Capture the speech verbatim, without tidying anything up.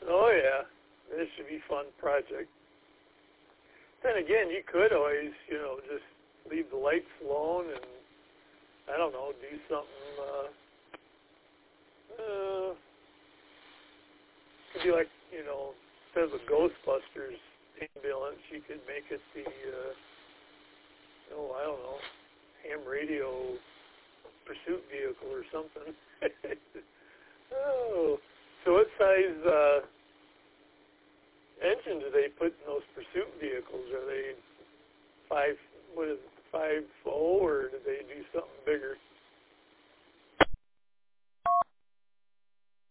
Oh yeah, this should be a fun project. Then again, you could always, you know, just leave the lights alone and, I don't know, do something, uh, uh, could be like, you know, instead of a Ghostbusters ambulance, you could make it the, uh, oh, I don't know, ham radio pursuit vehicle or something. Oh, so what size uh, engine do they put in those pursuit vehicles? Are they five, what is it, five oh, or do they do something bigger?